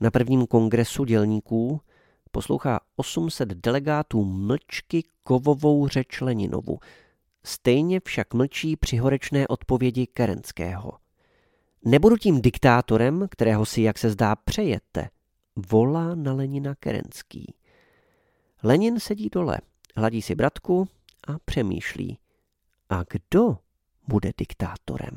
Na prvním kongresu dělníků poslouchá 800 delegátů mlčky kovovou řeč Leninovu. Stejně však mlčí při horečné odpovědi Kerenského. Nebudu tím diktátorem, kterého si, jak se zdá, přejete, volá na Lenina Kerenský. Lenin sedí dole, hladí si bratku a přemýšlí. A kdo bude diktátorem?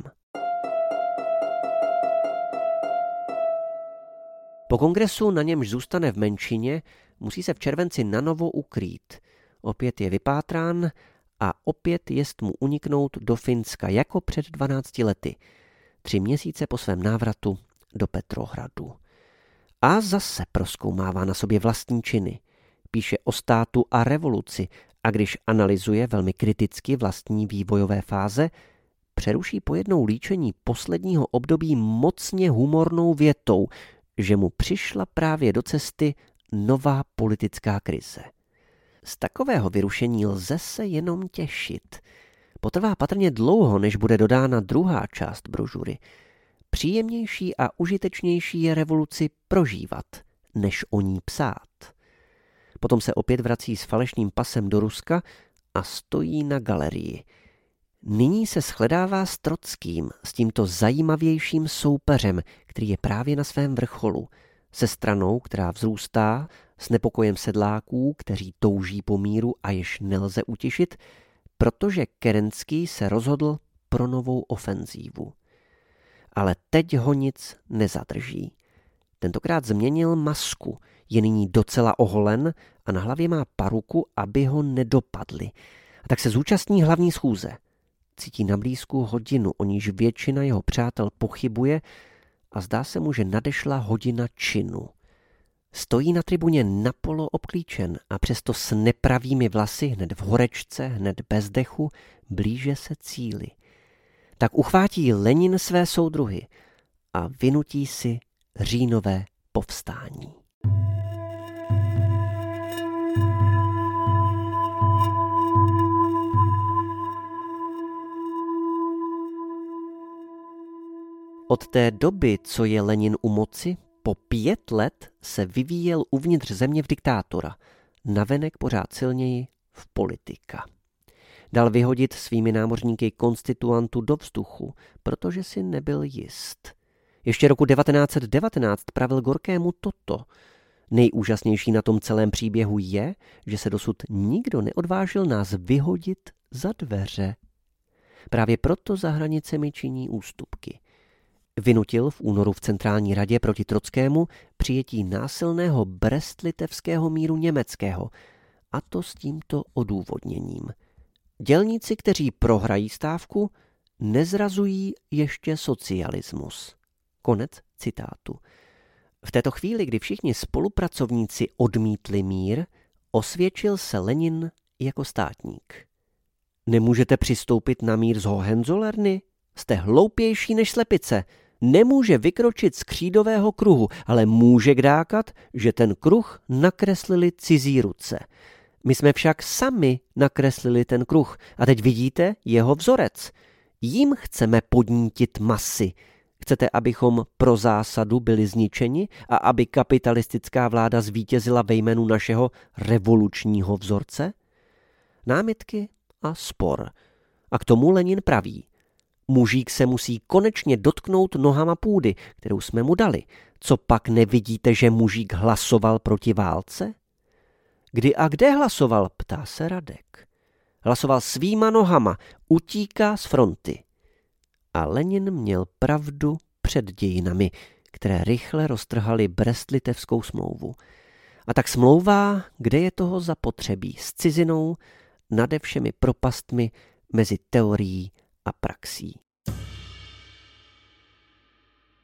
Po kongresu, na němž zůstane v menšině, musí se v červenci nanovo ukrýt. Opět je vypátrán a opět jest mu uniknout do Finska jako před 12 lety, 3 měsíce po svém návratu do Petrohradu. A zase prozkoumává na sobě vlastní činy. Píše o státu a revoluci a když analyzuje velmi kriticky vlastní vývojové fáze, přeruší pojednou líčení posledního období mocně humornou větou, že mu přišla právě do cesty nová politická krize. Z takového vyrušení lze se jenom těšit. Potrvá patrně dlouho, než bude dodána druhá část brožury. Příjemnější a užitečnější je revoluci prožívat, než o ní psát. Potom se opět vrací s falešným pasem do Ruska a stojí na galerii. Nyní se shledává s Trockým, s tímto zajímavějším soupeřem, který je právě na svém vrcholu, se stranou, která vzrůstá, s nepokojem sedláků, kteří touží po míru a jež nelze utišit, protože Kerenský se rozhodl pro novou ofenzívu. Ale teď ho nic nezadrží. Tentokrát změnil masku, je nyní docela oholen a na hlavě má paruku, aby ho nedopadli. A tak se zúčastní hlavní schůze. Cítí na blízku hodinu, o níž většina jeho přátel pochybuje a zdá se mu, že nadešla hodina činu. Stojí na tribuně napolo obklíčen a přesto s nepravými vlasy, hned v horečce, hned bez dechu, blíže se cíli. Tak uchvátí Lenin své soudruhy a vynutí si říjnové povstání. Od té doby, co je Lenin u moci, po 5 let se vyvíjel uvnitř země v diktátora, navenek pořád silněji v politika. Dal vyhodit svými námořníky konstituantu do vzduchu, protože si nebyl jist. Ještě roku 1919 pravil Gorkému toto. Nejúžasnější na tom celém příběhu je, že se dosud nikdo neodvážil nás vyhodit za dveře. Právě proto za hranicemi činí ústupky. Vynutil v únoru v Centrální radě proti Trockému přijetí násilného Brest-Litevského míru německého, a to s tímto odůvodněním. Dělníci, kteří prohrají stávku, nezrazují ještě socialismus. Konec citátu. V této chvíli, kdy všichni spolupracovníci odmítli mír, osvědčil se Lenin jako státník. Nemůžete přistoupit na mír z Hohenzollerny? Jste hloupější než slepice. Nemůže vykročit z křídového kruhu, ale může kdákat, že ten kruh nakreslili cizí ruce. My jsme však sami nakreslili ten kruh a teď vidíte jeho vzorec. Jím chceme podnítit masy. Chcete, abychom pro zásadu byli zničeni a aby kapitalistická vláda zvítězila ve jménu našeho revolučního vzorce? Námitky a spor. A k tomu Lenin praví. Mužík se musí konečně dotknout nohama půdy, kterou jsme mu dali. Co pak nevidíte, že mužík hlasoval proti válce? Kdy a kde hlasoval, ptá se Radek. Hlasoval svýma nohama, utíká z fronty. A Lenin měl pravdu před dějinami, které rychle roztrhaly Brest-Litevskou smlouvu. A tak smlouvá, kde je toho zapotřebí, s cizinou, nade všemi propastmi mezi teorií a praxí.